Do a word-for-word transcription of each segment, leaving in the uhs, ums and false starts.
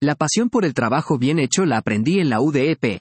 La pasión por el trabajo bien hecho la aprendí en la U D E P.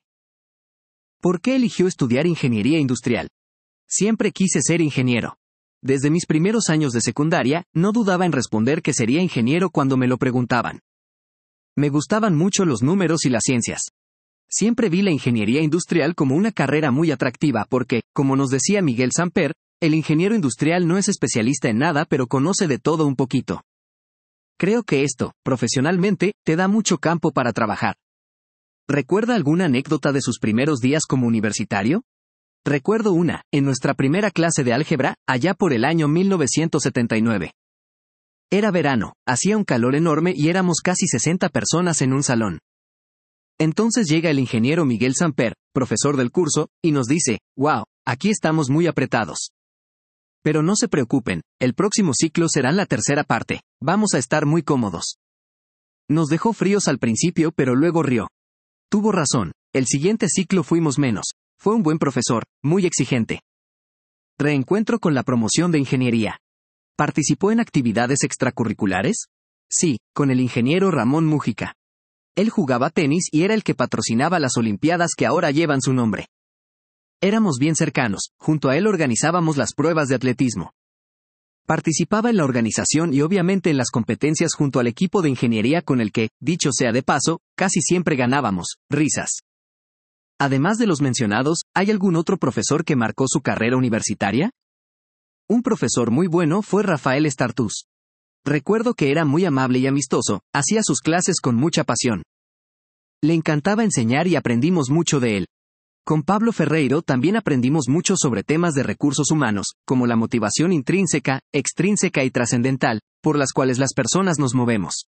¿Por qué eligió estudiar ingeniería industrial? Siempre quise ser ingeniero. Desde mis primeros años de secundaria, no dudaba en responder que sería ingeniero cuando me lo preguntaban. Me gustaban mucho los números y las ciencias. Siempre vi la ingeniería industrial como una carrera muy atractiva porque, como nos decía Miguel Samper, el ingeniero industrial no es especialista en nada pero conoce de todo un poquito. Creo que esto, profesionalmente, te da mucho campo para trabajar. ¿Recuerda alguna anécdota de sus primeros días como universitario? Recuerdo una, en nuestra primera clase de álgebra, allá por el año mil novecientos setenta y nueve. Era verano, hacía un calor enorme y éramos casi sesenta personas en un salón. Entonces llega el ingeniero Miguel Samper, profesor del curso, y nos dice, «Wow, aquí estamos muy apretados. Pero no se preocupen, el próximo ciclo será la tercera parte, vamos a estar muy cómodos». Nos dejó fríos al principio pero luego rió. Tuvo razón, el siguiente ciclo fuimos menos. Fue un buen profesor, muy exigente. Reencuentro con la promoción de ingeniería. ¿Participó en actividades extracurriculares? Sí, con el ingeniero Ramón Mújica. Él jugaba tenis y era el que patrocinaba las olimpiadas que ahora llevan su nombre. Éramos bien cercanos, junto a él organizábamos las pruebas de atletismo. Participaba en la organización y obviamente en las competencias junto al equipo de ingeniería con el que, dicho sea de paso, casi siempre ganábamos, risas. Además de los mencionados, ¿hay algún otro profesor que marcó su carrera universitaria? Un profesor muy bueno fue Rafael Estartús. Recuerdo que era muy amable y amistoso, hacía sus clases con mucha pasión. Le encantaba enseñar y aprendimos mucho de él. Con Pablo Ferreiro también aprendimos mucho sobre temas de recursos humanos, como la motivación intrínseca, extrínseca y trascendental, por las cuales las personas nos movemos.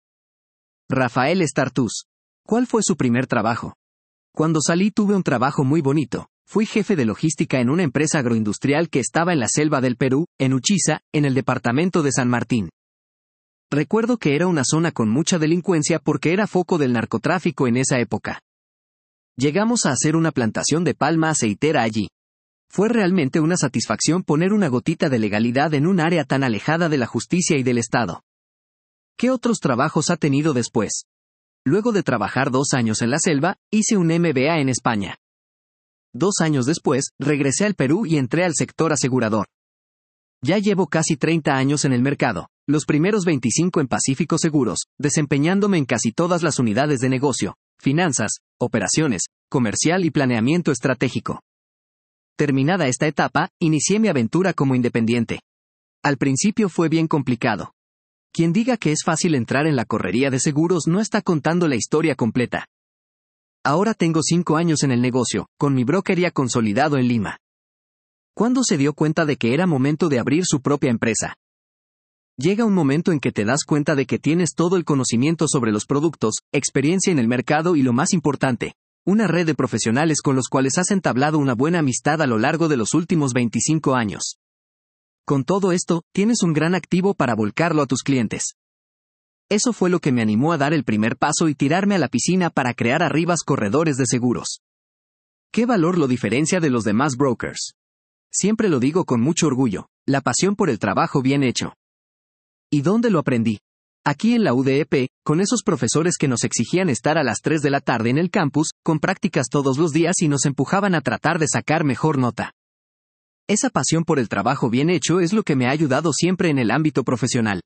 Rafael Estartús. ¿Cuál fue su primer trabajo? Cuando salí tuve un trabajo muy bonito. Fui jefe de logística en una empresa agroindustrial que estaba en la selva del Perú, en Uchiza, en el departamento de San Martín. Recuerdo que era una zona con mucha delincuencia porque era foco del narcotráfico en esa época. Llegamos a hacer una plantación de palma aceitera allí. Fue realmente una satisfacción poner una gotita de legalidad en un área tan alejada de la justicia y del Estado. ¿Qué otros trabajos ha tenido después? Luego de trabajar dos años en la selva, hice un M B A en España. Dos años después, regresé al Perú y entré al sector asegurador. Ya llevo casi treinta años en el mercado, los primeros veinticinco en Pacífico Seguros, desempeñándome en casi todas las unidades de negocio, finanzas, operaciones, comercial y planeamiento estratégico. Terminada esta etapa, inicié mi aventura como independiente. Al principio fue bien complicado. Quien diga que es fácil entrar en la correría de seguros no está contando la historia completa. Ahora tengo cinco años en el negocio, con mi broker ya consolidado en Lima. ¿Cuándo se dio cuenta de que era momento de abrir su propia empresa? Llega un momento en que te das cuenta de que tienes todo el conocimiento sobre los productos, experiencia en el mercado y lo más importante, una red de profesionales con los cuales has entablado una buena amistad a lo largo de los últimos veinticinco años. Con todo esto, tienes un gran activo para volcarlo a tus clientes. Eso fue lo que me animó a dar el primer paso y tirarme a la piscina para crear Arribas Corredores de Seguros. ¿Qué valor lo diferencia de los demás brokers? Siempre lo digo con mucho orgullo, la pasión por el trabajo bien hecho. ¿Y dónde lo aprendí? Aquí en la U D E P, con esos profesores que nos exigían estar a las tres de la tarde en el campus, con prácticas todos los días y nos empujaban a tratar de sacar mejor nota. Esa pasión por el trabajo bien hecho es lo que me ha ayudado siempre en el ámbito profesional.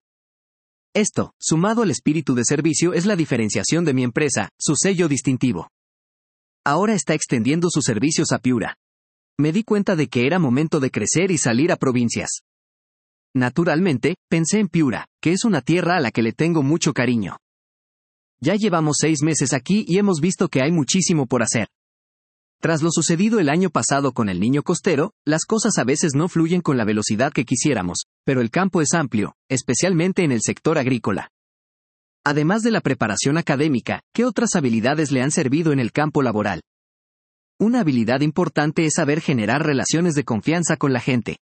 Esto, sumado al espíritu de servicio, es la diferenciación de mi empresa, su sello distintivo. Ahora está extendiendo sus servicios a Piura. Me di cuenta de que era momento de crecer y salir a provincias. Naturalmente, pensé en Piura, que es una tierra a la que le tengo mucho cariño. Ya llevamos seis meses aquí y hemos visto que hay muchísimo por hacer. Tras lo sucedido el año pasado con el niño costero, las cosas a veces no fluyen con la velocidad que quisiéramos, pero el campo es amplio, especialmente en el sector agrícola. Además de la preparación académica, ¿qué otras habilidades le han servido en el campo laboral? Una habilidad importante es saber generar relaciones de confianza con la gente.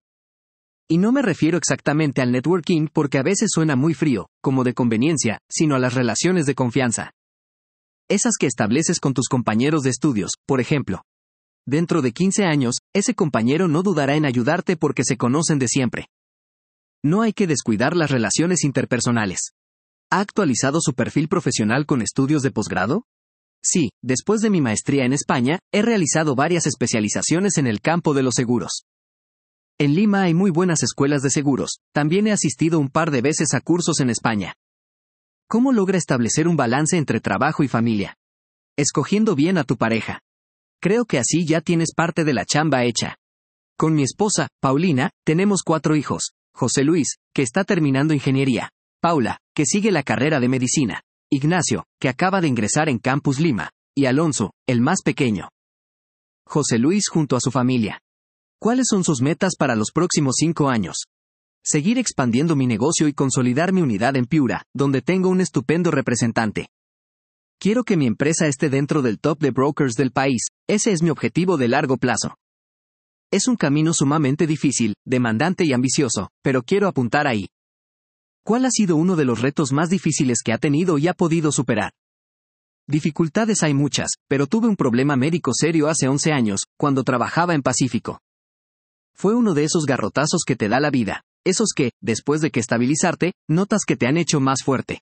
Y no me refiero exactamente al networking porque a veces suena muy frío, como de conveniencia, sino a las relaciones de confianza. Esas que estableces con tus compañeros de estudios, por ejemplo. Dentro de quince años, ese compañero no dudará en ayudarte porque se conocen de siempre. No hay que descuidar las relaciones interpersonales. ¿Ha actualizado su perfil profesional con estudios de posgrado? Sí, después de mi maestría en España, he realizado varias especializaciones en el campo de los seguros. En Lima hay muy buenas escuelas de seguros, también he asistido un par de veces a cursos en España. ¿Cómo logra establecer un balance entre trabajo y familia? Escogiendo bien a tu pareja. Creo que así ya tienes parte de la chamba hecha. Con mi esposa, Paulina, tenemos cuatro hijos: José Luis, que está terminando ingeniería; Paula, que sigue la carrera de medicina; Ignacio, que acaba de ingresar en Campus Lima; y Alonso, el más pequeño. José Luis junto a su familia. ¿Cuáles son sus metas para los próximos cinco años? Seguir expandiendo mi negocio y consolidar mi unidad en Piura, donde tengo un estupendo representante. Quiero que mi empresa esté dentro del top de brokers del país, ese es mi objetivo de largo plazo. Es un camino sumamente difícil, demandante y ambicioso, pero quiero apuntar ahí. ¿Cuál ha sido uno de los retos más difíciles que ha tenido y ha podido superar? Dificultades hay muchas, pero tuve un problema médico serio hace once años, cuando trabajaba en Pacífico. Fue uno de esos garrotazos que te da la vida, esos que, después de que estabilizarte, notas que te han hecho más fuerte.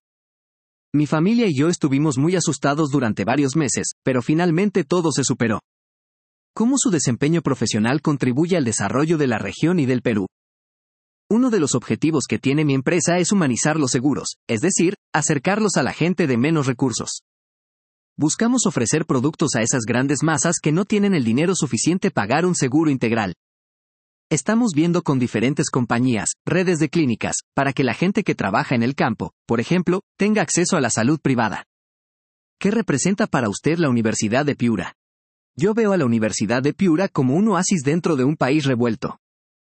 Mi familia y yo estuvimos muy asustados durante varios meses, pero finalmente todo se superó. ¿Cómo su desempeño profesional contribuye al desarrollo de la región y del Perú? Uno de los objetivos que tiene mi empresa es humanizar los seguros, es decir, acercarlos a la gente de menos recursos. Buscamos ofrecer productos a esas grandes masas que no tienen el dinero suficiente para pagar un seguro integral. Estamos viendo con diferentes compañías, redes de clínicas, para que la gente que trabaja en el campo, por ejemplo, tenga acceso a la salud privada. ¿Qué representa para usted la Universidad de Piura? Yo veo a la Universidad de Piura como un oasis dentro de un país revuelto.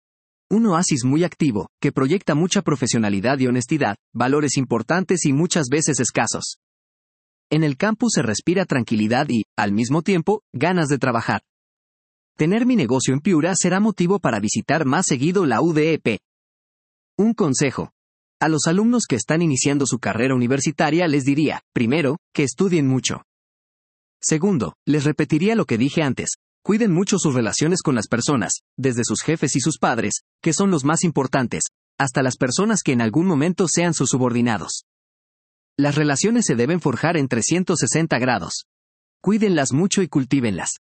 Un oasis muy activo, que proyecta mucha profesionalidad y honestidad, valores importantes y muchas veces escasos. En el campus se respira tranquilidad y, al mismo tiempo, ganas de trabajar. Tener mi negocio en Piura será motivo para visitar más seguido la U D E P. Un consejo. A los alumnos que están iniciando su carrera universitaria les diría, primero, que estudien mucho. Segundo, les repetiría lo que dije antes, cuiden mucho sus relaciones con las personas, desde sus jefes y sus padres, que son los más importantes, hasta las personas que en algún momento sean sus subordinados. Las relaciones se deben forjar en trescientos sesenta grados. Cuídenlas mucho y cultívenlas.